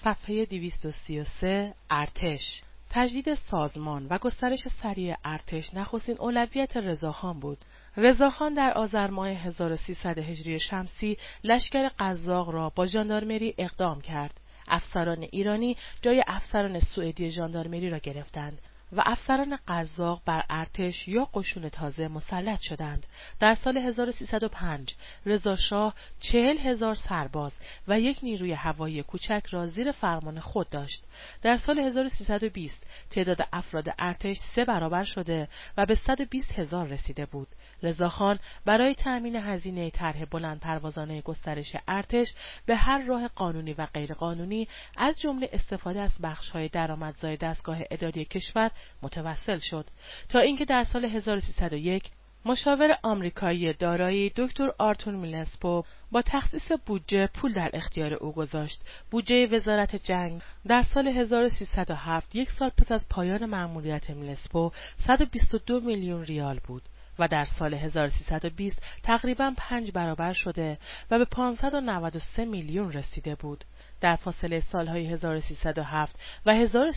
صفحه 233 ارتش. تجدید سازمان و گسترش سریع ارتش نخستین اولویت رضاخان بود. رضاخان در آذر ماه 1300 هجری شمسی لشکر قزاق را با ژاندارمری اقدام کرد. افسران ایرانی جای افسران سوئدی ژاندارمری را گرفتند و افسران قزاق بر ارتش یا قشون تازه مسلط شدند. در سال 1305 رضا شاه 40,000 سرباز و یک نیروی هوایی کوچک را زیر فرمان خود داشت. در سال 1320 تعداد افراد ارتش 3 برابر شده و به 120,000 رسیده بود. رضاخان برای تأمین هزینه طرح بلندپروازانه گسترش ارتش به هر راه قانونی و غیرقانونی از جمله استفاده از بخش‌های درآمدزای دستگاه اداری کشور متوسل شد تا اینکه در سال 1301 مشاور آمریکایی دارایی دکتر آرتور میلسپو با تخصیص بودجه پول در اختیار او گذاشت. بودجه وزارت جنگ در سال 1307 یک سال پس از پایان مأموریت میلسپو 122 میلیون ریال بود و در سال 1320 تقریباً 5 برابر شده و به 593 میلیون رسیده بود. در فاصله سالهای 1307 و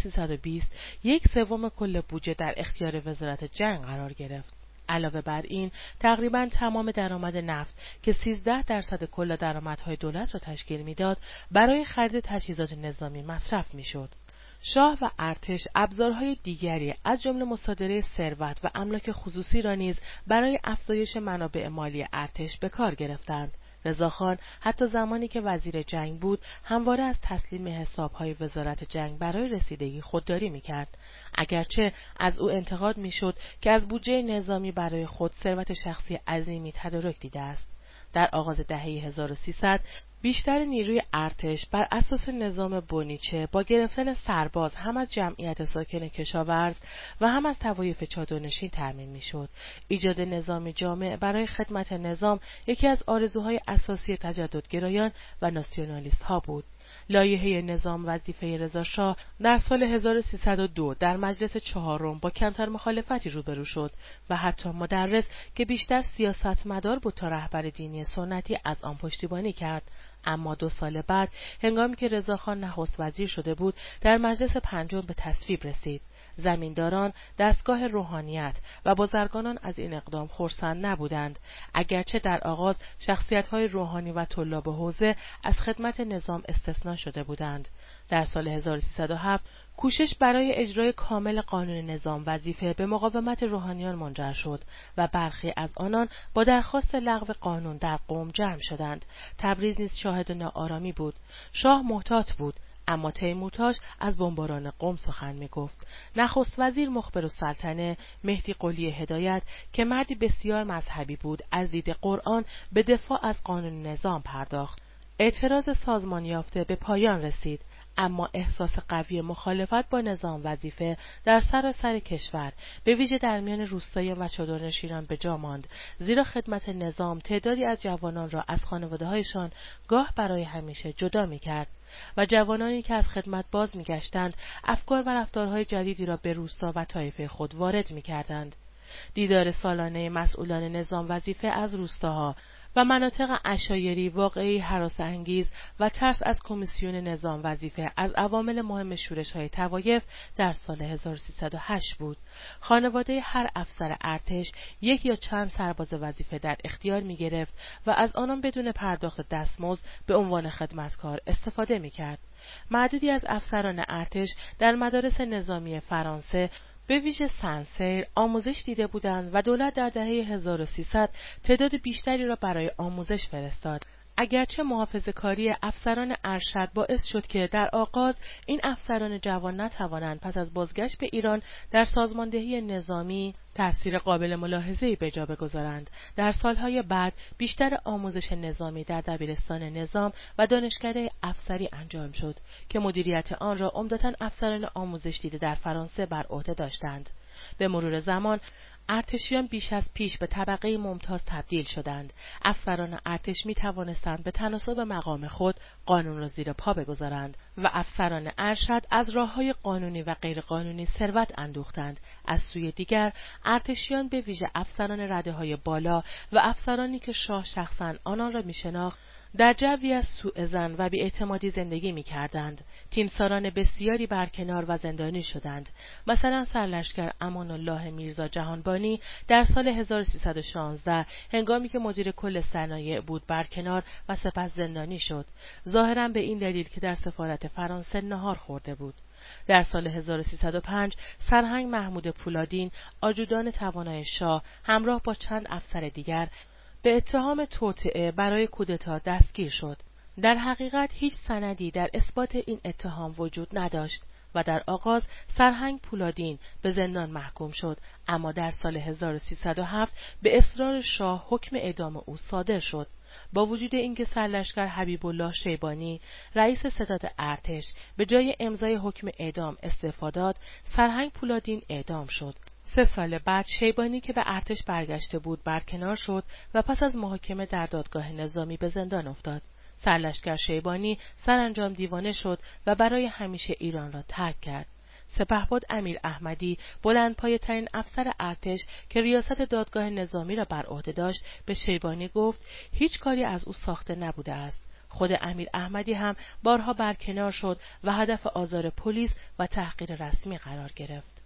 1320 یک سوم کل بودجه در اختیار وزارت جنگ قرار گرفت. علاوه بر این تقریباً تمام درآمد نفت که 13% کل درآمدهای دولت را تشکیل میداد برای خرید تجهیزات نظامی مصرف میشد. شاه و ارتش ابزارهای دیگری از جمله مصادره ثروت و املاک خصوصی را نیز برای افزایش منابع مالی ارتش به کار گرفتند. رضاخان حتی زمانی که وزیر جنگ بود همواره از تسلیم حسابهای وزارت جنگ برای رسیدگی خودداری میکرد. اگرچه از او انتقاد میشد که از بودجه نظامی برای خود ثروت شخصی عظیمی تدارک دیده است. در آغاز دهه 1300 بیشتر نیروی ارتش بر اساس نظام بونیچه با گرفتن سرباز هم از جمعیت ساکن کشاورز و هم از طوایف چادرنشین تأمین میشد. ایجاد نظامی جامع برای خدمت نظام یکی از آرزوهای اساسی تجددگرایان و ناسیونالیست ها بود. لایحه نظام وظیفه رضا شاه در سال 1302 در مجلس چهارم با کمتر مخالفتی روبرو شد و حتی مدرس که بیشتر سیاستمدار بود تا رهبر دینی سنتی از آن پشتیبانی کرد. اما 2 سال بعد هنگامی که رضاخان نخست وزیر شده بود در مجلس پنجم به تصویب رسید. زمینداران، دستگاه روحانیت و بازرگانان از این اقدام خرسند نبودند، اگرچه در آغاز شخصیت‌های روحانی و طلاب حوزه از خدمت نظام استثنا شده بودند. در سال 1307 کوشش برای اجرای کامل قانون نظام وظیفه به مقاومت روحانیان منجر شد و برخی از آنان با درخواست لغو قانون در قم جمع شدند. تبریز نیز شاهد ناآرامی بود. شاه محتاط بود، اما تیمورتاش از بمباران قم سخن می‌گفت. نخست وزیر مخبرالسلطنه مهدی قلی هدایت که مردی بسیار مذهبی بود از دید قرآن به دفاع از قانون نظام پرداخت. اعتراض سازمان یافته به پایان رسید، اما احساس قوی مخالفت با نظام وظیفه در سراسر کشور به ویژه در میان روستاییان و چادرنشینان به جا ماند، زیرا خدمت نظام تعدادی از جوانان را از خانواده‌هایشان گاه برای همیشه جدا می‌کرد و جوانانی که از خدمت باز می‌گشتند افکار و رفتارهای جدیدی را به روستا و طایفه خود وارد می‌کردند. دیدار سالانه مسئولان نظام وظیفه از روستاها و مناطق عشایری واقعی هراس‌انگیز و ترس از کمیسیون نظام وظیفه از عوامل مهم شورش‌های طوایف در سال 1308 بود. خانواده هر افسر ارتش یک یا چند سرباز وظیفه در اختیار می‌گرفت و از آنان بدون پرداخت دستمزد به عنوان خدمتکار استفاده می‌کرد. معدودی از افسران ارتش در مدارس نظامی فرانسه به ویژه سنسیر آموزش دیده بودند و دولت در دهه 1300 تعداد بیشتری را برای آموزش فرستاد. اگرچه محافظه‌کاری افسران ارشد باعث شد که در آغاز این افسران جوان نتوانند پس از بازگشت به ایران در سازماندهی نظامی تأثیر قابل ملاحظه‌ای به جا بگذارند، در سالهای بعد بیشتر آموزش نظامی در دبیرستان نظام و دانشکده افسری انجام شد که مدیریت آن را عمدتاً افسران آموزش دیده در فرانسه بر عهده داشتند. به مرور زمان ارتشیان بیش از پیش به طبقه ممتاز تبدیل شدند. افسران ارتش می توانستند به تناسب مقام خود قانون را زیر پا بگذارند و افسران ارشد از راه‌های قانونی و غیرقانونی ثروت اندوختند. از سوی دیگر ارتشیان به ویژه افسران رده‌های بالا و افسرانی که شاه شخصاً آنان را می‌شناخت در جوی از سوءظن و بی‌اعتمادی زندگی می‌کردند. تیمساران بسیاری برکنار و زندانی شدند. مثلا سرلشکر امان الله میرزا جهانبانی در سال 1316 هنگامی که مدیر کل صنایع بود برکنار و سپس زندانی شد، ظاهراً به این دلیل که در سفارت فرانسه نهار خورده بود. در سال 1305 سرهنگ محمود پولادین، آجودان توانای شاه، همراه با چند افسر دیگر به اتهام توطئه برای کودتا دستگیر شد. در حقیقت هیچ سندی در اثبات این اتهام وجود نداشت و در آغاز سرهنگ پولادین به زندان محکوم شد، اما در سال 1307 به اصرار شاه حکم اعدام او صادر شد. با وجود اینکه سرلشکر حبیب الله شیبانی، رئیس ستاد ارتش، به جای امضای حکم اعدام استعفا داد، سرهنگ پولادین اعدام شد. 3 سال بعد شیبانی که به ارتش برگشته بود برکنار شد و پس از محاکمه در دادگاه نظامی به زندان افتاد. سرلشکر شیبانی سرانجام دیوانه شد و برای همیشه ایران را ترک کرد. سپهبد امیر احمدی، بلندپایه‌ترین افسر ارتش که ریاست دادگاه نظامی را بر عهده داشت، به شیبانی گفت هیچ کاری از او ساخته نبوده است. خود امیر احمدی هم بارها برکنار شد و هدف آزار پلیس و تحقیر رسمی قرار گرفت.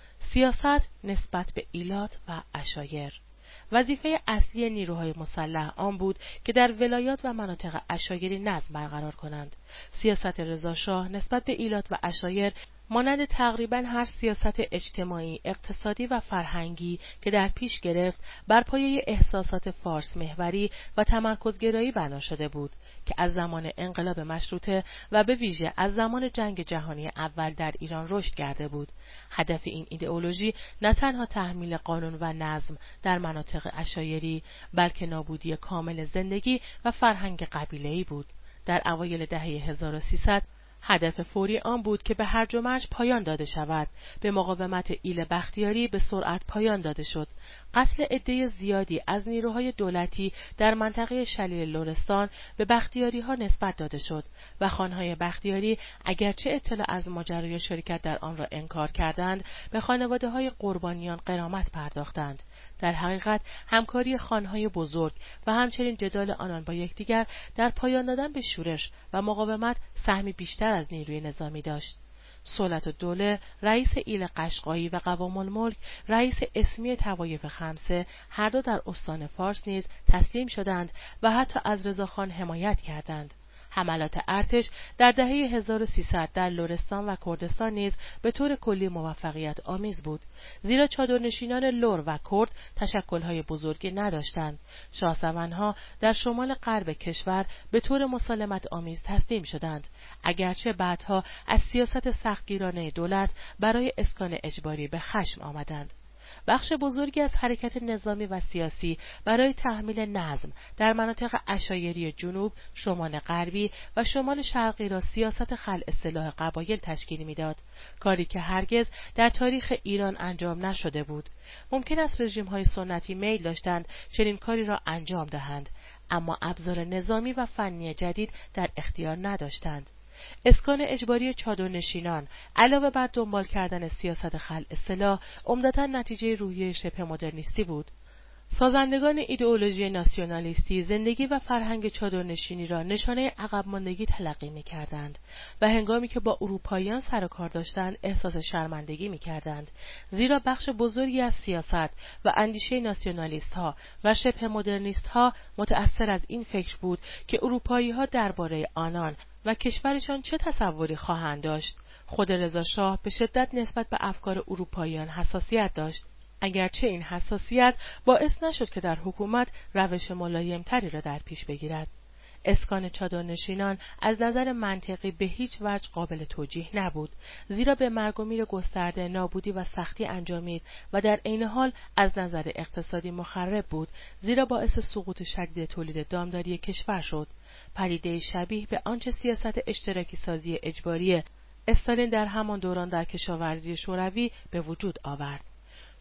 سیاست نسبت به ایلات و عشایر. وظیفه اصلی نیروهای مسلح آن بود که در ولایات و مناطق عشایری نظم برقرار کنند. سیاست رضاشاه نسبت به ایلات و عشایر مانند تقریباً هر سیاست اجتماعی، اقتصادی و فرهنگی که در پیش گرفت، بر پایه احساسات فارس محوری و تمرکزگرایی بنا شده بود که از زمان انقلاب مشروطه و به ویژه از زمان جنگ جهانی اول در ایران رشد کرده بود. هدف این ایدئولوژی نه تنها تحمیل قانون و نظم در مناطق عشایری، بلکه نابودی کامل زندگی و فرهنگ قبیله‌ای بود. در اوایل دهه 1300 هدف فوری آن بود که به هرج و مرج پایان داده شود. به مقاومت ایل بختیاری به سرعت پایان داده شد. قتل عده زیادی از نیروهای دولتی در منطقه شلیل لرستان به بختیاری‌ها نسبت داده شد و خانهای بختیاری اگرچه اطلاع از ماجرای شرکت در آن را انکار کردند، به خانواده‌های قربانیان غرامت پرداختند. در حقیقت همکاری خانهای بزرگ و همچنین جدال آنان با یکدیگر در پایان دادن به شورش و مقاومت سهمی بیشتر از نیروی نظامی داشت. صولت‌الدوله، رئیس ایل قشقایی و قوام الملک، رئیس اسمی طوایف خمسه، هر دو در استان فارس نیز تسلیم شدند و حتی از رضاخان حمایت کردند. حملات ارتش در دهه 1300 در لرستان و کردستان نیز به طور کلی موفقیت آمیز بود، زیرا چادرنشینان لر و کرد تشکل‌های بزرگی نداشتند. شاهسوارها در شمال غرب کشور به طور مسالمت آمیز تسلیم شدند، اگرچه بعدها از سیاست سختگیرانه دولت برای اسکان اجباری به خشم آمدند. بخش بزرگی از حرکت نظامی و سیاسی برای تحمیل نظم در مناطق عشایری جنوب، شمال غربی و شمال شرقی را سیاست خلع سلاح قبایل تشکیل میداد، کاری که هرگز در تاریخ ایران انجام نشده بود. ممکن است رژیم‌های سنتی میل داشتند چنین کاری را انجام دهند، اما ابزار نظامی و فنی جدید در اختیار نداشتند. اسکان اجباری چادرنشینان علاوه بر دنبال کردن سیاست خلع سلاح، عمدتاً نتیجه روحیه شبه مدرنیستی بود. سازندگان ایدئولوژی ناسیونالیستی زندگی و فرهنگ چادرنشینی را نشانه عقب ماندگی تلقی می‌کردند و هنگامی که با اروپاییان سر و کار داشتند احساس شرمندگی می‌کردند، زیرا بخش بزرگی از سیاست و اندیشه ناسیونالیست‌ها و شبه مدرنیست‌ها متأثر از این فکر بود که اروپایی‌ها درباره آنان و کشورشان چه تصوری خواهند داشت. خود رضا شاه به شدت نسبت به افکار اروپاییان حساسیت داشت، اگرچه این حساسیت باعث نشد که در حکومت روش ملایم‌تری را در پیش بگیرد. اسکان چادرنشینان از نظر منطقی به هیچ وجه قابل توجیه نبود، زیرا به مرگ و میر گسترده، نابودی و سختی انجامید و در عین حال از نظر اقتصادی مخرب بود، زیرا باعث سقوط شدید تولید دامداری کشور شد. پدیده شبیه به آنچه سیاست اشتراکی سازی اجباری استالین در همان دوران در کشاورزی شوروی به وجود آورد.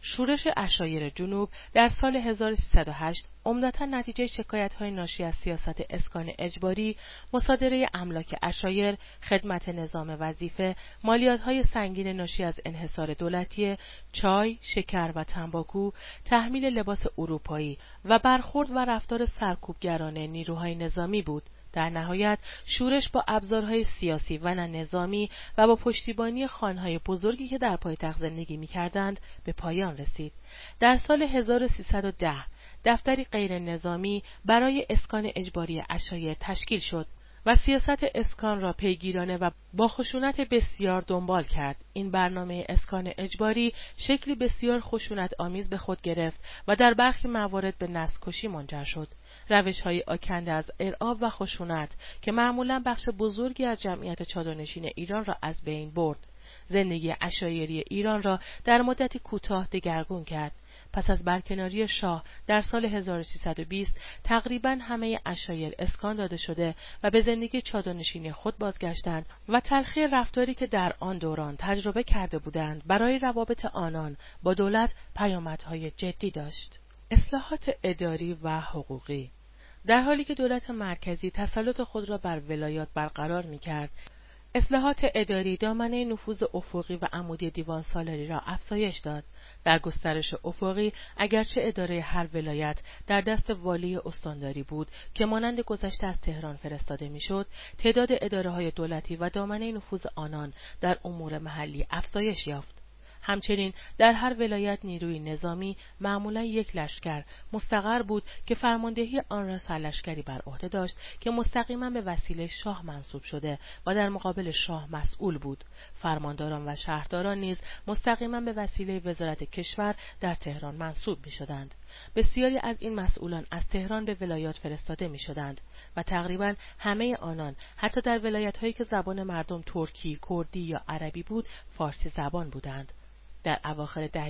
شورش عشایر جنوب در سال 1308 عمدتاً نتیجه شکایت‌های ناشی از سیاست اسکان اجباری، مصادره املاک عشایر، خدمت نظام وظیفه، مالیات‌های سنگین ناشی از انحصار دولتی، چای، شکر و تنباکو، تحمیل لباس اروپایی و برخورد و رفتار سرکوبگرانه نیروهای نظامی بود. در نهایت شورش با ابزارهای سیاسی و نه نظامی و با پشتیبانی خانهای بزرگی که در پایتخت زندگی می‌کردند به پایان رسید. در سال 1310 دفتری غیر نظامی برای اسکان اجباری عشایر تشکیل شد و سیاست اسکان را پیگیرانه و با خشونت بسیار دنبال کرد. این برنامه اسکان اجباری شکلی بسیار خشونت آمیز به خود گرفت و در برخی موارد به نسل‌کشی منجر شد. روش‌های آکنده از ارعاب و خشونت که معمولاً بخش بزرگی از جمعیت چادرنشین ایران را از بین برد. زندگی عشایری ایران را در مدتی کوتاه دگرگون کرد. پس از برکناری شاه در سال 1320 تقریباً همه عشایر اسکان داده شده و به زندگی چادرنشینی خود بازگشتند و تلخی رفتاری که در آن دوران تجربه کرده بودند برای روابط آنان با دولت پیامدهای جدی داشت. اصلاحات اداری و حقوقی. در حالی که دولت مرکزی تسلط خود را بر ولایات برقرار می‌کرد، اصلاحات اداری دامنه نفوذ افقی و عمودی دیوان سالاری را افزایش داد. در گسترش افقی اگرچه اداره هر ولایت در دست والی استانداری بود که مانند گذشته از تهران فرستاده میشد، تعداد اداره‌های دولتی و دامنه نفوذ آنان در امور محلی افزایش یافت. همچنین در هر ولایت نیروی نظامی، معمولا یک لشکر، مستقر بود که فرماندهی آن را سرلشکری بر عهده داشت که مستقیما به وسیله شاه منصوب شده و در مقابل شاه مسئول بود. فرمانداران و شهرداران نیز مستقیما به وسیله وزارت کشور در تهران منصوب می‌شدند. بسیاری از این مسئولان از تهران به ولایات فرستاده می‌شدند و تقریبا همه آنان حتی در ولایت‌هایی که زبان مردم ترکی، کردی یا عربی بود، فارسی زبان بودند. در اواخر دهه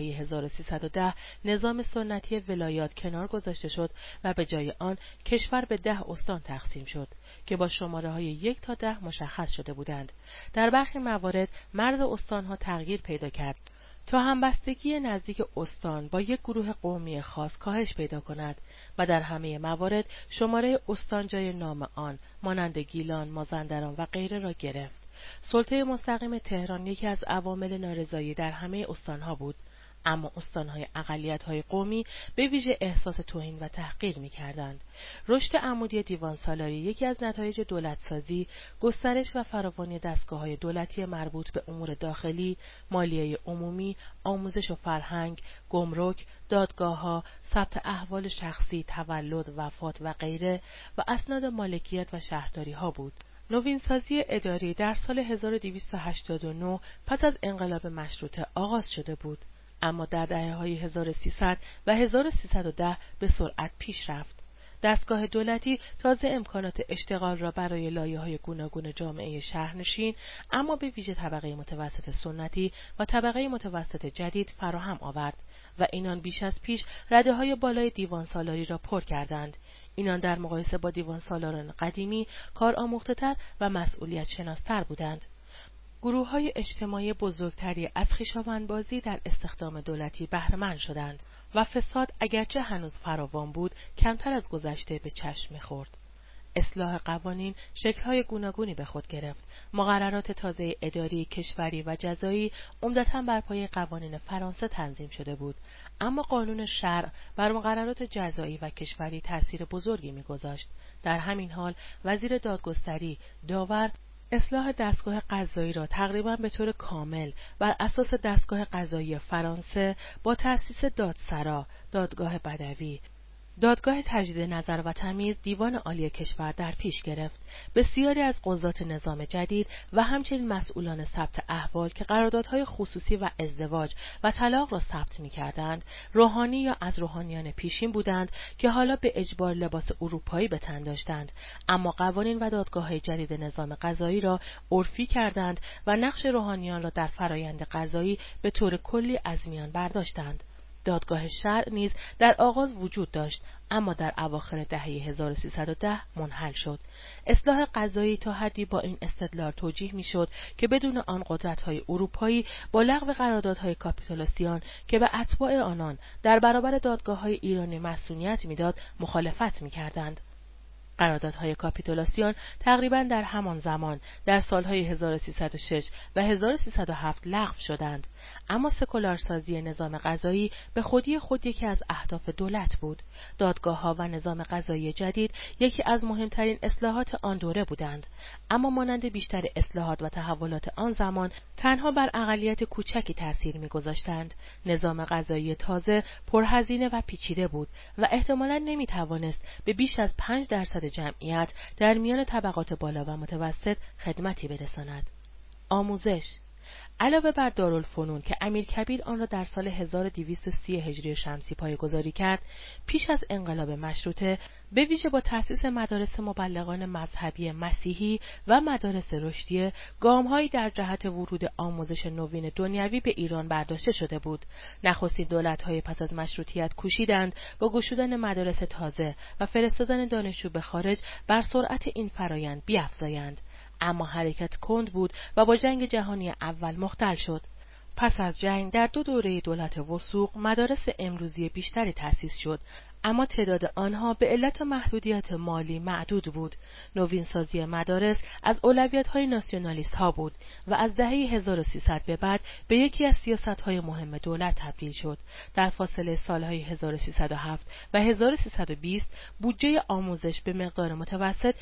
1310 نظام سنتی ولایات کنار گذاشته شد و به جای آن کشور به 10 استان تقسیم شد که با شماره‌های 1 تا 10 مشخص شده بودند. در برخی موارد مرز استان‌ها تغییر پیدا کرد تا همبستگی نزدیک استان با یک گروه قومی خاص کاهش پیدا کند و در همه موارد شماره استان جای نام آن مانند گیلان، مازندران و غیره را گرفت. سلطه مستقیم تهران یکی از عوامل نارضایی در همه استانها بود، اما استانهای اقلیت‌های قومی به ویژه احساس توهین و تحقیر می‌کردند. رشد عمودی دیوان سالاری یکی از نتایج دولتسازی، گسترش و فراوانی دستگاه‌های دولتی مربوط به امور داخلی، مالیه عمومی، آموزش و فرهنگ، گمرک، دادگاه‌ها، ثبت احوال شخصی، تولد، وفات و غیره و اسناد مالکیت و شهرداری‌ها بود. نوینسازی اداری در سال 1289 پس از انقلاب مشروطه آغاز شده بود، اما در دهه‌های 1300 و 1310 به سرعت پیش رفت. دستگاه دولتی تازه امکانات اشتغال را برای لایه‌های گوناگون جامعه شهرنشین، اما به ویژه طبقه متوسط سنتی و طبقه متوسط جدید فراهم آورد و اینان بیش از پیش رده‌های بالای دیوان سالاری را پر کردند. اینان در مقایسه با دیوان سالاران قدیمی کارآموخته‌تر و مسئولیت شناس‌تر بودند. گروه‌های اجتماعی بزرگتری از خویشاوندبازی در استخدام دولتی بهره‌مند شدند و فساد اگرچه هنوز فراوان بود، کمتر از گذشته به چشم می‌خورد. اصلاح قوانین شکل‌های گوناگونی به خود گرفت. مقررات تازه اداری، کشوری و جزایی عمدتاً بر پایه قوانین فرانسه تنظیم شده بود، اما قانون شرع بر مقررات جزایی و کشوری تأثیر بزرگی می‌گذاشت. در همین حال وزیر دادگستری داور اصلاح دستگاه قضایی را تقریباً به طور کامل بر اساس دستگاه قضایی فرانسه با تأسیس دادسرا، دادگاه بدوی، دادگاه تجدید نظر و تمیز، دیوان عالی کشور در پیش گرفت. بسیاری از قضات نظام جدید و همچنین مسئولان ثبت احوال که قراردادهای خصوصی و ازدواج و طلاق را ثبت می‌کردند، روحانی یا از روحانیان پیشین بودند که حالا به اجبار لباس اروپایی به تن داشتند، اما قوانین و دادگاه‌های جدید نظام قضایی را عرفی کردند و نقش روحانیان را در فرایند قضایی به طور کلی از میان برداشتند. دادگاه شرع نیز در آغاز وجود داشت، اما در اواخر دهه 1310 منحل شد. اصلاح قضایی تا حدی با این استدلال توجیه می‌شد که بدون آن قدرت‌های اروپایی با لغو قراردادهای کاپیتولاسیون که به اتباع آنان در برابر دادگاه‌های ایرانی مصونیت می‌داد مخالفت می‌کردند. قراردادهای کاپیتولاسیون تقریباً در همان زمان در سالهای 1306 و 1307 لغو شدند، اما سکولارسازی نظام قضایی به خودی خود یکی از اهداف دولت بود. دادگاه‌ها و نظام قضایی جدید یکی از مهمترین اصلاحات آن دوره بودند، اما مانند بیشتر اصلاحات و تحولات آن زمان تنها بر اقلیت کوچکی تأثیر می‌گذاشتند. نظام قضایی تازه پرهزینه و پیچیده بود و احتمالاً نمی‌توانست به بیش از 5% جمعیت در میان طبقات بالا و متوسط خدمتی برساند. آموزش علاوه بر دارالفنون که امیرکبیر آن را در سال 1230 هجری شمسی پایه‌گذاری کرد، پیش از انقلاب مشروطه به ویژه با تأسیس مدارس مبلغان مذهبی مسیحی و مدارس رشدیه گام‌هایی در جهت ورود آموزش نوین دنیوی به ایران برداشته شده بود. نخستین دولت‌های پس از مشروطیت کوشیدند با گشودن مدارس تازه و فرستادن دانشجو به خارج بر سرعت این فرایند بیفزایند، اما حرکت کند بود و با جنگ جهانی اول مختل شد. پس از جنگ در 2 دوره دولت وثوق مدارس امروزی بیشتری تأسیس شد، اما تعداد آنها به علت محدودیت مالی معدود بود. نوینسازی مدارس از اولویت‌های ناسیونالیست‌ها بود و از دهه 1300 به بعد به یکی از سیاست‌های مهم دولت تبدیل شد. در فاصله سال‌های 1307 و 1320 بودجه آموزش به مقدار متوسط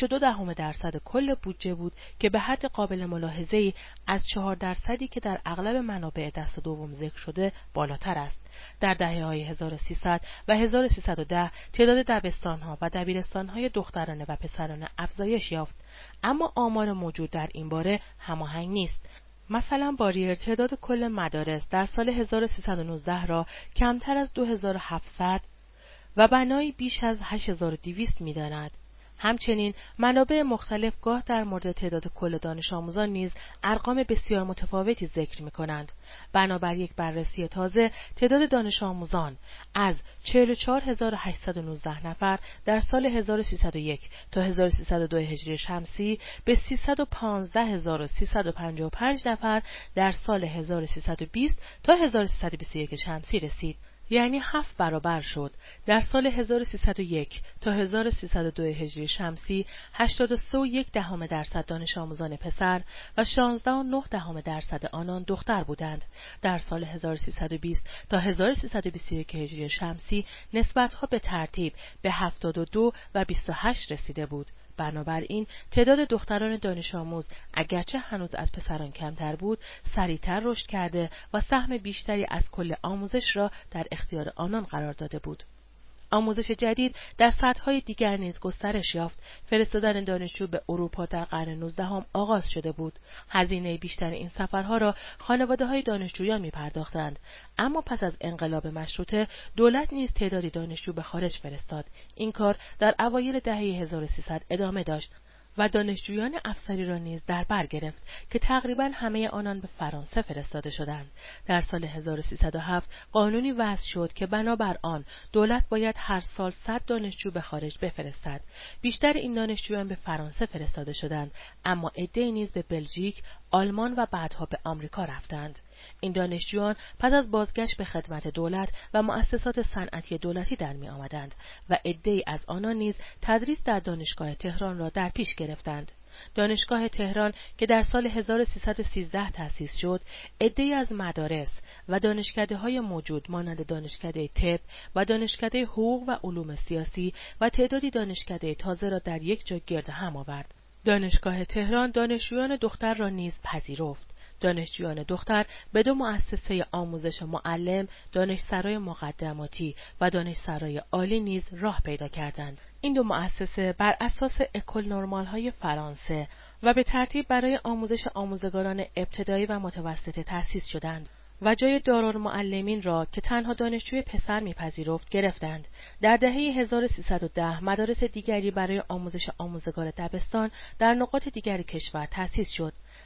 6.2% کل بودجه بود که به حد قابل ملاحظه‌ای از 4% که در اغلب منابع دست دوم ذکر شده بالاتر است. در دهه‌های 1300 و 1310 تعداد دبستان‌ها و دبیرستان‌های دخترانه و پسرانه افزایش یافت، اما آمار موجود در این باره هماهنگ نیست. مثلا باریر تعداد کل مدارس در سال 1319 را کمتر از 2700 و بنایی بیش از 8200 می‌داند. همچنین منابع مختلف گاه در مورد تعداد کل دانش آموزان نیز ارقام بسیار متفاوتی ذکر می‌کنند. بنابر یک بررسی تازه تعداد دانش آموزان از 44819 نفر در سال 1301 تا 1302 هجری شمسی به 315355 نفر در سال 1320 تا 1321 شمسی رسید. یعنی 7 برابر شد. در سال 1301 تا 1302 هجری شمسی 83.1% دانش آموزان پسر و 16.9% آنان دختر بودند. در سال 1320 تا 1321 هجری شمسی نسبت‌ها به ترتیب به 72 و 28 رسیده بود. بنابراین تعداد دختران دانش آموز اگرچه هنوز از پسران کمتر بود، سریعتر رشد کرده و سهم بیشتری از کل آموزش را در اختیار آنان قرار داده بود. آموزش جدید در سطح‌های دیگر نیز گسترش یافت. فرستادن دانشجو به اروپا در قرن 19 آغاز شده بود. هزینه بیشتر این سفرها را خانواده‌های دانشجویان می‌پرداختند، اما پس از انقلاب مشروطه دولت نیز تعدادی دانشجو به خارج فرستاد. این کار در اوایل دهه 1300 ادامه داشت و دانشجویان افسری را نیز در بر گرفت که تقریباً همه آنان به فرانسه فرستاده شدند. در سال 1307 قانونی وضع شد که بنابر آن دولت باید هر سال 100 دانشجو به خارج بفرستد. بیشتر این دانشجویان به فرانسه فرستاده شدند، اما عده‌ای نیز به بلژیک، آلمان و بعدها به آمریکا رفتند. این دانشجویان پس از بازگشت به خدمت دولت و مؤسسات صنعتی دولتی در می آمدند و عده‌ای از آنان نیز تدریس در دانشگاه تهران را در پیش گرفتند. دانشگاه تهران که در سال 1313 تأسیس شد، عده‌ای از مدارس و دانشکده‌های موجود مانند دانشکده طب و دانشکده حقوق و علوم سیاسی و تعدادی دانشکده تازه را در یک جا گرد هم آورد. دانشگاه تهران دانشجویان دختر را نیز پذیرفت. دانشجویان دختر به 2 مؤسسه آموزش معلم، دانشسرای مقدماتی و دانشسرای عالی نیز راه پیدا کردند. این 2 مؤسسه بر اساس اکول نورمال‌های فرانسه و به ترتیب برای آموزش آموزگاران ابتدایی و متوسطه تأسیس شدند و جای دارالمعلمین را که تنها دانشجوی پسر می‌پذیرفت گرفتند. در دهه 1310 مدارس دیگری برای آموزش آموزگار دبستان در نقاط دیگر کشور تأسیس شد.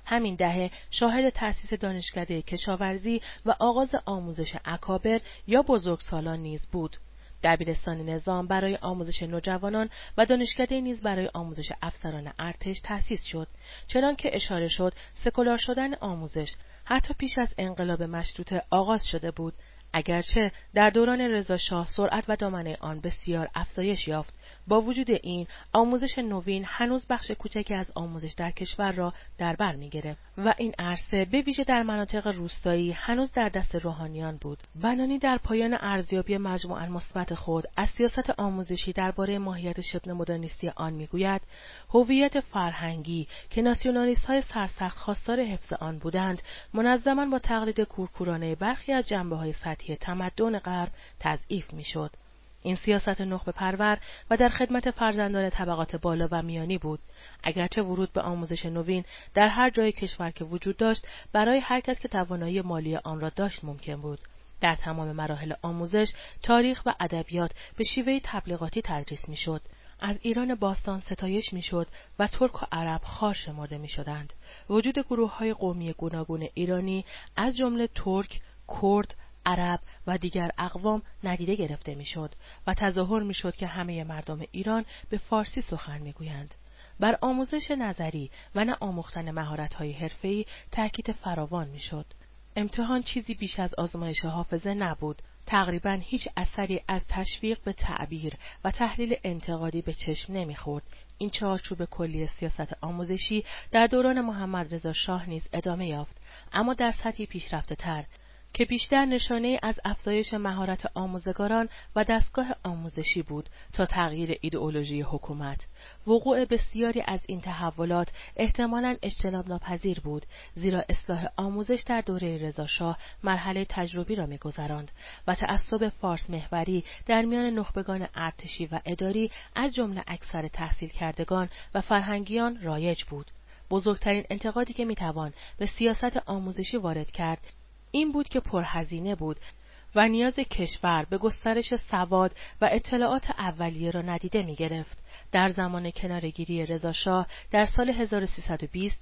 همین دهه شاهد تأسیس دانشکده کشاورزی و آغاز آموزش اکابر یا بزرگسالان نیز بود. دبیرستان نظام برای آموزش نوجوانان و دانشکده نیز برای آموزش افسران ارتش تأسیس شد. چنانکه اشاره شد، سکولار شدن آموزش حتی پیش از انقلاب مشروطه آغاز شده بود، اگرچه در دوران رضاشاه سرعت و دامنه آن بسیار افزایش یافت. با وجود این، آموزش نوین هنوز بخش کوچکی از آموزش در کشور را در بر می‌گرفت و این عرصه به ویژه در مناطق روستایی هنوز در دست روحانیان بود. بنانی در پایان ارزیابی مجموعاً مثبت خود از سیاست آموزشی درباره ماهیت شبه مدرنیستی آن می‌گوید: هویت فرهنگی که ناسیونالیست‌های سرسخت خواستار حفظ آن بودند، منظماً با تقلید کورکورانه برخی از جنبه‌های سطحی تمدن غرب تضعیف می‌شد. این سیاست نخبه پرور و در خدمت فرزندان طبقات بالا و میانی بود. اگرچه ورود به آموزش نوین در هر جای کشور که وجود داشت برای هر کس که توانایی مالی آن را داشت ممکن بود. در تمام مراحل آموزش، تاریخ و ادبیات به شیوه تبلیغاتی تدریس میشد. از ایران باستان ستایش میشد و ترک و عرب خوار شمرده میشدند. وجود گروه‌های قومی گوناگون ایرانی از جمله ترک، کرد، عرب و دیگر اقوام نادیده گرفته میشد و تظاهر میشد که همه مردم ایران به فارسی سخن میگویند. بر آموزش نظری و نه آموختن مهارت‌های حرفه‌ای تاکید فراوان میشد. امتحان چیزی بیش از آزمایش حافظه نبود. تقریباً هیچ اثری از تشویق به تعبیر و تحلیل انتقادی به چشم نمیخورد. این چارچوب کلی سیاست آموزشی در دوران محمد رضا شاه نیز ادامه یافت، اما در سطحی پیشرفته‌تر که بیشتر نشانه از افزایش مهارت آموزگاران و دستگاه آموزشی بود تا تغییر ایدئولوژی حکومت. وقوع بسیاری از این تحولات احتمالاً اجتناب ناپذیر بود، زیرا اصلاح آموزش در دوره رضاشاه مرحله تجربی را می‌گذراند و تعصب فارس محوری در میان نخبگان ارتشی و اداری از جمله اکثر تحصیل کردگان و فرهنگیان رایج بود. بزرگترین انتقادی که می‌توان به سیاست آموزشی وارد کرد این بود که پرهزینه بود و نیاز کشور به گسترش سواد و اطلاعات اولیه را ندیده می‌گرفت. در زمان کناره‌گیری رضاشاه در سال 1320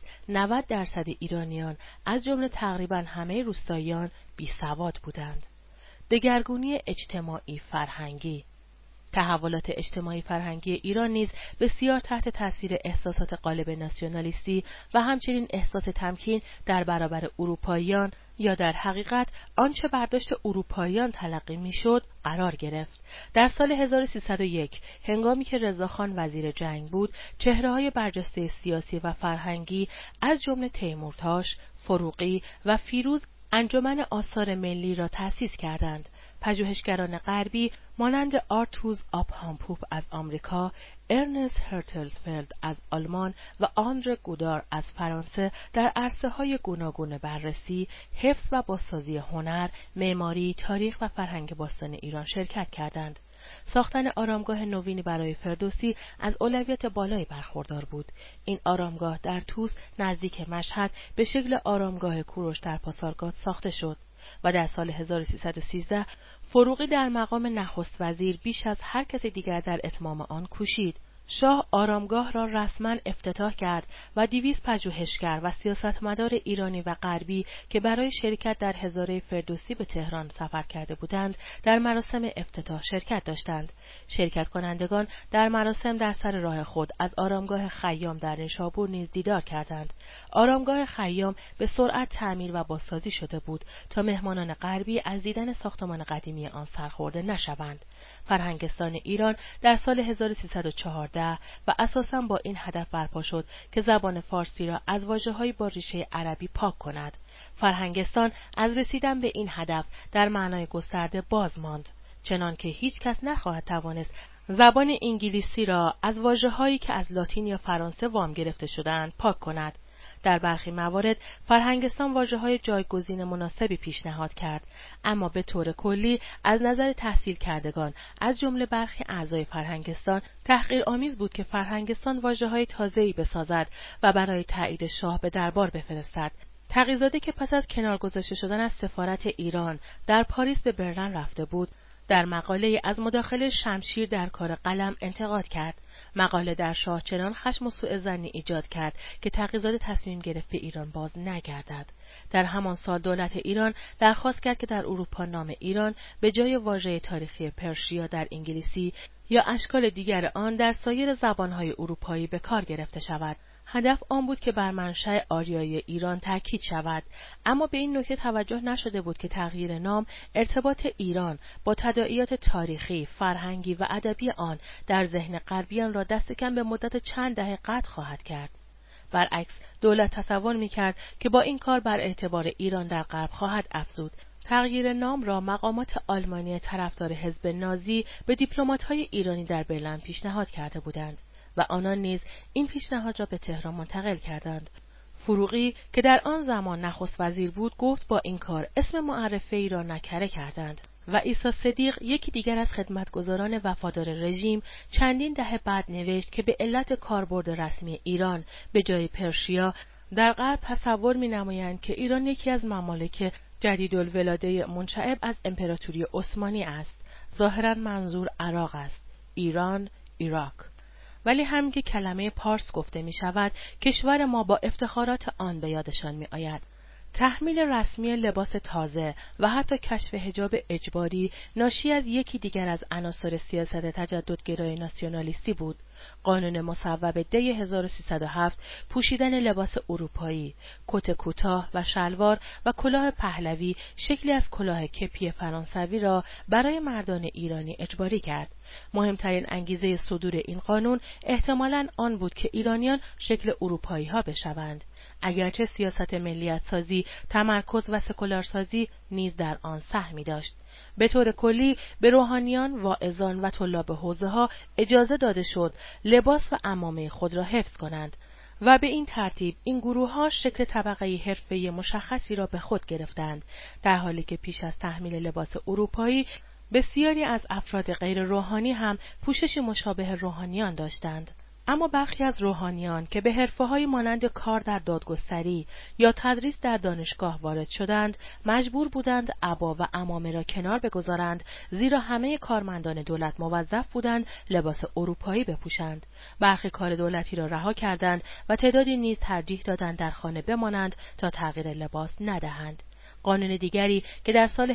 90% ایرانیان از جمله تقریباً همه روستاییان بیسواد بودند. دگرگونی اجتماعی فرهنگی تحولات اجتماعی فرهنگی ایران نیز بسیار تحت تاثیر احساسات غالب ناسیونالیستی و همچنین احساس تمکین در برابر اروپاییان یا در حقیقت آنچه برداشت اروپاییان تلقی میشد قرار گرفت. در سال 1301 هنگامی که رضاخان وزیر جنگ بود، چهره‌های برجسته سیاسی و فرهنگی از جمله تیمورتاش، فروغی و فیروز انجمن آثار ملی را تأسیس کردند. پژوهشگران غربی مانند آرتوز آپهامپوپ از آمریکا، ارنست هرتزفلد از آلمان و آندره گودار از فرانسه در عرصه‌های گوناگون بررسی، حفظ و بازسازی هنر، معماری، تاریخ و فرهنگ باستان ایران شرکت کردند. ساختن آرامگاه نوینی برای فردوسی از اولویت بالایی برخوردار بود. این آرامگاه در طوس نزدیک مشهد به شکل آرامگاه کوروش در پاسارگاد ساخته شد و در سال 1313 فروغی در مقام نخست وزیر بیش از هر کس دیگر در اتمام آن کوشید. شاه آرامگاه را رسما افتتاح کرد و 200 پژوهشگر و سیاستمدار ایرانی و غربی که برای شرکت در هزاره فردوسی به تهران سفر کرده بودند در مراسم افتتاح شرکت داشتند. شرکت کنندگان در مراسم در سر راه خود از آرامگاه خیام در نیشابور نیز دیدار کردند. آرامگاه خیام به سرعت تعمیر و بازسازی شده بود تا مهمانان غربی از دیدن ساختمان قدیمی آن سرخورده نشوند. فرهنگستان ایران در سال 1314 و اساساً با این هدف برپا شد که زبان فارسی را از واژه‌های با ریشه عربی پاک کند. فرهنگستان از رسیدن به این هدف در معنای گسترده باز ماند، چنان که هیچ کس نخواهد توانست زبان انگلیسی را از واژه‌هایی که از لاتین یا فرانسه وام گرفته شده‌اند پاک کند. در برخی موارد فرهنگستان واژه‌های جایگزین مناسبی پیشنهاد کرد، اما به طور کلی از نظر تحصیل کردگان از جمله برخی اعضای فرهنگستان تحقیرآمیز بود که فرهنگستان واژه‌های تازه‌ای بسازد و برای تایید شاه به دربار بفرستد. تقی‌زاده که پس از کنار گذاشته شدن از سفارت ایران در پاریس به برلین رفته بود، در مقاله‌ای از مداخله شمشیر در کار قلم انتقاد کرد مقاله در شاه چنان خشم و سوءظنی ایجاد کرد که تقی‌زاده تصمیم گرفت به ایران باز نگردد. در همان سال دولت ایران درخواست کرد که در اروپا نام ایران به جای واژه تاریخی پرشیا در انگلیسی یا اشکال دیگر آن در سایر زبانهای اروپایی به کار گرفته شود. هدف آن بود که بر منشأ آریایی ایران تاکید شود، اما به این نکته توجه نشده بود که تغییر نام ارتباط ایران با تداعیات تاریخی، فرهنگی و ادبی آن در ذهن غربیان را دست کم به مدت چند دهه قطع خواهد کرد. برعکس، دولت تصور می‌کرد که با این کار بر اعتبار ایران در غرب خواهد افزود. تغییر نام را مقامات آلمانی طرفدار حزب نازی به دیپلمات‌های ایرانی در برلین پیشنهاد کرده بودند و آنان نیز این پیشنهاد را به تهران منتقل کردند. فروغی که در آن زمان نخست وزیر بود گفت با این کار اسم معرفه‌ای را نکره کردند و عیسی صدیق یکی دیگر از خدمتگزاران وفادار رژیم چندین دهه بعد نوشت که به علت کاربرد رسمی ایران به جای پرشیا در غرب تصور می‌نمایند که ایران یکی از ممالک جدیدالولاده منشعب از امپراتوری عثمانی است. ظاهراً منظور عراق است. ایران، عراق. ولی همین که کلمه پارس گفته می شود، کشور ما با افتخارات آن به یادشان می آید. تحمیل رسمی لباس تازه و حتی کشف حجاب اجباری ناشی از یکی دیگر از عناصر سیاست تجددگرای ناسیونالیستی بود. قانون مصوب دی 1307 پوشیدن لباس اروپایی، کت کوتاه و شلوار و کلاه پهلوی شکلی از کلاه کپی فرانسوی را برای مردان ایرانی اجباری کرد. مهمترین انگیزه صدور این قانون احتمالاً آن بود که ایرانیان شکل اروپایی‌ها بشوند. اگرچه سیاست ملیت سازی، تمرکز و سکولارسازی نیز در آن سهمی داشت. به طور کلی به روحانیان، واعظان و طلاب حوزه‌ها اجازه داده شد لباس و عمامه خود را حفظ کنند و به این ترتیب این گروه‌ها شکل طبقه حرفه‌ای مشخصی را به خود گرفتند، در حالی که پیش از تحمیل لباس اروپایی بسیاری از افراد غیر روحانی هم پوشش مشابه روحانیان داشتند. اما برخی از روحانیان که به حرفه‌های مانند کار در دادگستری یا تدریس در دانشگاه وارد شدند، مجبور بودند عبا و عمامه را کنار بگذارند، زیرا همه کارمندان دولت موظف بودند لباس اروپایی بپوشند. برخی کار دولتی را رها کردند و تعدادی نیز ترجیح دادند در خانه بمانند تا تغییر لباس ندهند. قانون دیگری که در سال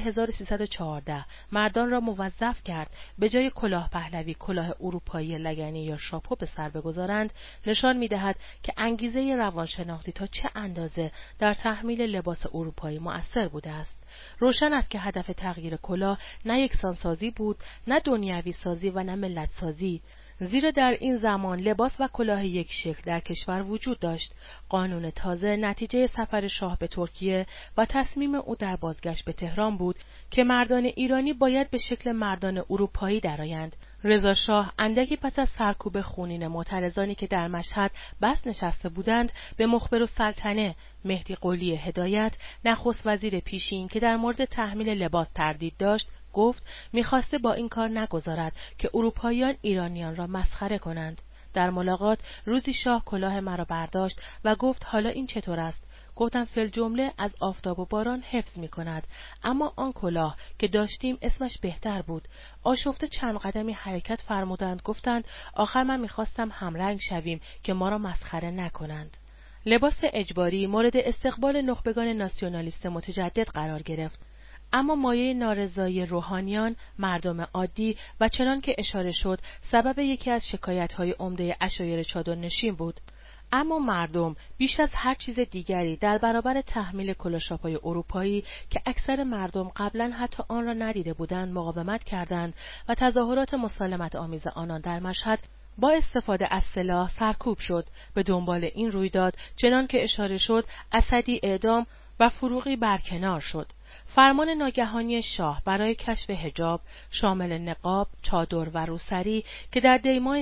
1314 مردان را موظف کرد به جای کلاه پهلوی کلاه اروپایی لگنی یا شاپو به سر بگذارند، نشان می‌دهد که انگیزه روانشناختی تا چه اندازه در تحمیل لباس اروپایی مؤثر بوده است. روشن است که هدف تغییر کلاه نه یکسانسازی بود، نه دنیوی سازی و نه ملت سازی، زیرا در این زمان لباس و کلاه یک شکل در کشور وجود داشت. قانون تازه نتیجه سفر شاه به ترکیه و تصمیم او در بازگشت به تهران بود که مردان ایرانی باید به شکل مردان اروپایی درآیند. رضا شاه اندکی پس از سرکوب خونین معترضانی که در مشهد بس نشسته بودند، به مخبرالسلطنه مهدی قلی هدایت، نخست وزیر پیشین که در مورد تحمیل لباس تردید داشت، گفت می‌خواسته با این کار نگذارد که اروپاییان ایرانیان را مسخره کنند. در ملاقات روزی شاه کلاه مرا برداشت و گفت حالا این چطور است؟ گفتم فی الجمله از آفتاب و باران حفظ می‌کند، اما آن کلاه که داشتیم اسمش بهتر بود. آشفته چند قدمی حرکت فرمودند، گفتند آخر من می‌خواستم همرنگ شویم که ما را مسخره نکنند. لباس اجباری مورد استقبال نخبگان ناسیونالیست متجدد قرار گرفت، اما مایه نارضایی روحانیان، مردم عادی و چنان که اشاره شد سبب یکی از شکایت‌های عمده عشایر چادرنشین بود. اما مردم بیش از هر چیز دیگری در برابر تحمیل کلاشاپ‌های اروپایی که اکثر مردم قبلا حتی آن را ندیده بودند مقاومت کردند و تظاهرات مسالمت آمیز آنان در مشهد با استفاده از سلاح سرکوب شد. به دنبال این رویداد چنان که اشاره شد اسدی اعدام و فروغی برکنار شد. فرمان ناگهانی شاه برای کشف حجاب شامل نقاب، چادر و روسری که در دی‌ماه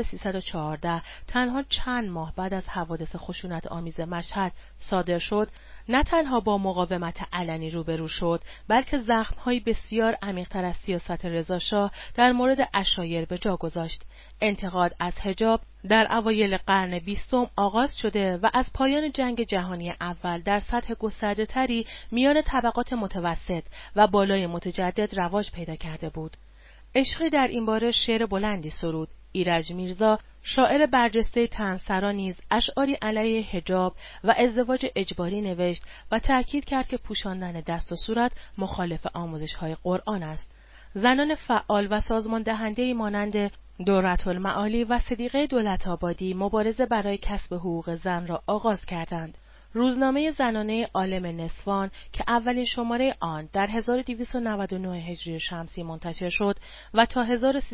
1314 تنها چند ماه بعد از حوادث خشونت آمیز مشهد صادر شد، نه تنها با مقاومت علنی روبرو شد، بلکه زخم‌های بسیار عمیق‌تر از سیاست رضاشاه در مورد عشایر به جا گذاشت. انتقاد از حجاب در اوایل قرن 20 آغاز شده و از پایان جنگ جهانی اول در سطح گسترده‌تری میان طبقات متوسط و بالای متجدد رواج پیدا کرده بود. عشقی در این باره شعر بلندی سرود: ایرج میرزا، شاعر برجسته طنزسرا نیز اشعاری علیه حجاب و ازدواج اجباری نوشت و تأکید کرد که پوشاندن دست و صورت مخالف آموزش‌های قرآن است. زنان فعال و سازمان دهنده‌ای مانند دورةالمعالی و صدیقه دولت‌آبادی مبارزه برای کسب حقوق زن را آغاز کردند. روزنامه زنانه عالم نسوان که اولین شماره آن در 1299 هجری شمسی منتشر شد و تا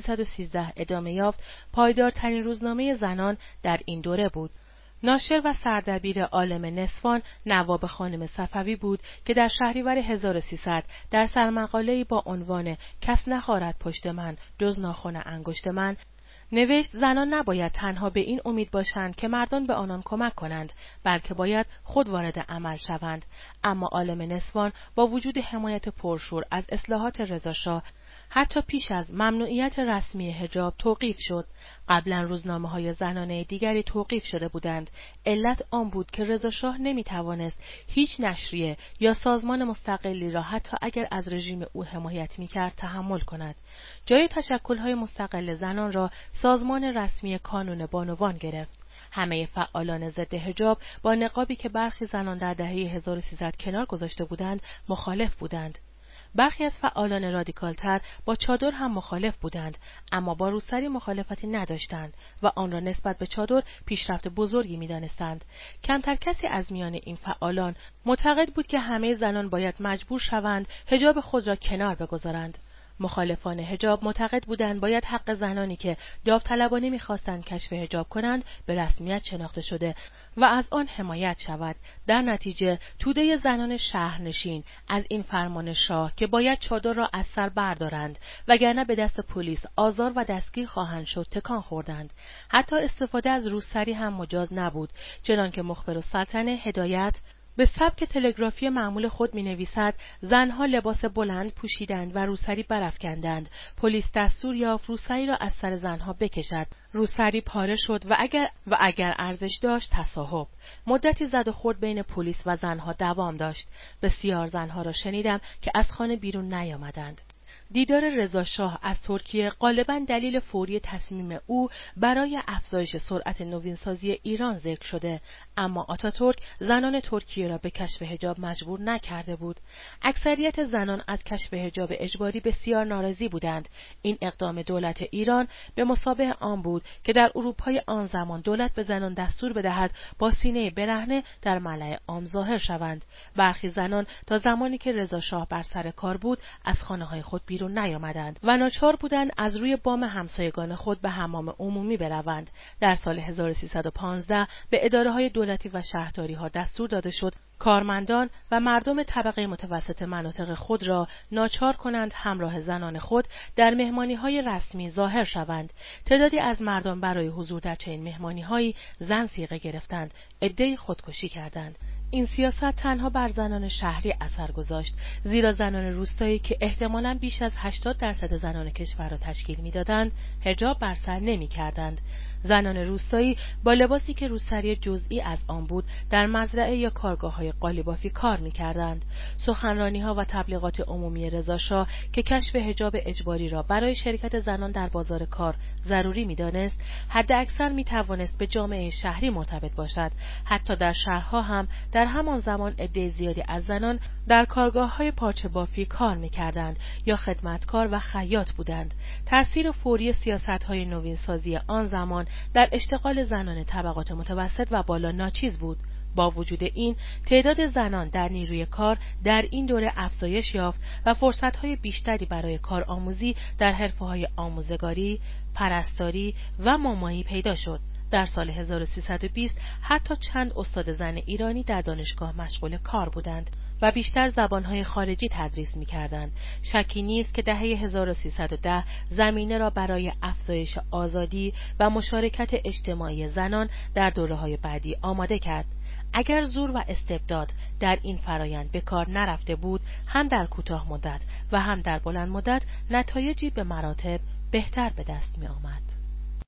1313 ادامه یافت، پایدارترین روزنامه زنان در این دوره بود. ناشر و سردبیر عالم نسوان نواب خانم صفوی بود که در شهریور 1300 در سرمقاله‌ای با عنوان کس نخارد پشت من جز ناخن انگشت من نوشت زنان نباید تنها به این امید باشند که مردان به آنان کمک کنند، بلکه باید خود وارد عمل شوند. اما عالم نسوان با وجود حمایت پرشور از اصلاحات رضاشاه حتی پیش از ممنوعیت رسمی حجاب توقیف شد. قبلا روزنامه‌های زنانه دیگری توقیف شده بودند. علت آن بود که رضاشاه نمی‌توانست هیچ نشریه یا سازمان مستقلی را حتی اگر از رژیم او حمایت می‌کرد تحمل کند. جای تشکل‌های مستقل زنان را سازمان رسمی کانون بانوان گرفت. همه فعالان ضد حجاب با نقابی که برخی زنان در دهه 1300 کنار گذاشته بودند مخالف بودند. برخی از فعالان رادیکالتر با چادر هم مخالف بودند، اما با روسری مخالفتی نداشتند و آن را نسبت به چادر پیشرفت بزرگی می‌دانستند. کمتر کسی از میان این فعالان معتقد بود که همه زنان باید مجبور شوند حجاب خود را کنار بگذارند. مخالفان حجاب معتقد بودند باید حق زنانی که داوطلبانه می‌خواستند کشف حجاب کنند به رسمیت شناخته شده و از آن حمایت شود. در نتیجه توده زنان شهرنشین از این فرمان شاه که باید چادر را از سر بردارند وگرنه به دست پلیس آزار و دستگیر خواهند شد تکان خوردند. حتی استفاده از روسری هم مجاز نبود، چنانکه مخبرالسلطنه هدایت به سبک تلگرافی معمول خود می‌نویسد زنها لباس بلند پوشیدند و روسری برافکندند. پلیس دستور یافت روسری را از سر زنها بکشد. روسری پاره شد و اگر ارزش داشت تصاحب. مدتی زد و خورد بین پلیس و زنها دوام داشت. بسیار زنها را شنیدم که از خانه بیرون نیامدند. دیدار رضاشاه از ترکیه غالباً دلیل فوری تصمیم او برای افزایش سرعت نوینسازی ایران ذکر شده، اما آتاتورک زنان ترکیه را به کشف حجاب مجبور نکرده بود. اکثریت زنان از کشف حجاب اجباری بسیار ناراضی بودند. این اقدام دولت ایران به مثابه آن بود که در اروپای آن زمان دولت به زنان دستور بدهد با سینه برهنه در ملأ عام ظاهر شوند. برخی زنان تا زمانی که رضاشاه بر سر کار بود از خانه‌های خود بیرون نیامدند و ناچار بودند از روی بام همسایگان خود به حمام عمومی بروند. در سال 1315 به اداره‌های دولتی و شهرداری‌ها دستور داده شد کارمندان و مردم طبقه متوسط مناطق خود را ناچار کنند همراه زنان خود در مهمانی‌های رسمی ظاهر شوند. تعدادی از مردم برای حضور در چنین مهمانی‌هایی زن صیغه گرفتند، عده‌ای خودکشی کردند. این سیاست تنها بر زنان شهری اثر گذاشت، زیرا زنان روستایی که احتمالاً بیش از 80% زنان کشور را تشکیل می‌دادند، حجاب بر سر نمی‌کردند. زنان روستایی با لباسی که روسری جزئی از آن بود در مزرعه یا کارگاه‌های قالیبافی کار می‌کردند. سخنرانی‌ها و تبلیغات عمومی رضاشاه که کشف حجاب اجباری را برای شرکت زنان در بازار کار ضروری می‌دانست، حداکثر می‌توانست به جامعه شهری مرتبط باشد. حتی در شهرها هم در همان زمان عده زیادی از زنان در کارگاه‌های پارچه بافی کار می‌کردند یا خدمتکار و خیاط بودند. تأثیر فوری سیاست‌های نوینسازی آن زمان در اشتغال زنان طبقات متوسط و بالا ناچیز بود. با وجود این، تعداد زنان در نیروی کار در این دوره افزایش یافت و فرصت‌های بیشتری برای کارآموزی در حرفه‌های آموزگاری، پرستاری و مامایی پیدا شد. در سال 1320 حتی چند استاد زن ایرانی در دانشگاه مشغول کار بودند و بیشتر زبانهای خارجی تدریس می‌کردند. شکی نیست که دهه 1310 زمینه را برای افزایش آزادی و مشارکت اجتماعی زنان در دوره‌های بعدی آماده کرد. اگر زور و استبداد در این فرایند به کار نرفته بود، هم در کوتاه مدت و هم در بلند مدت نتایجی به مراتب بهتر به دست می‌آمد.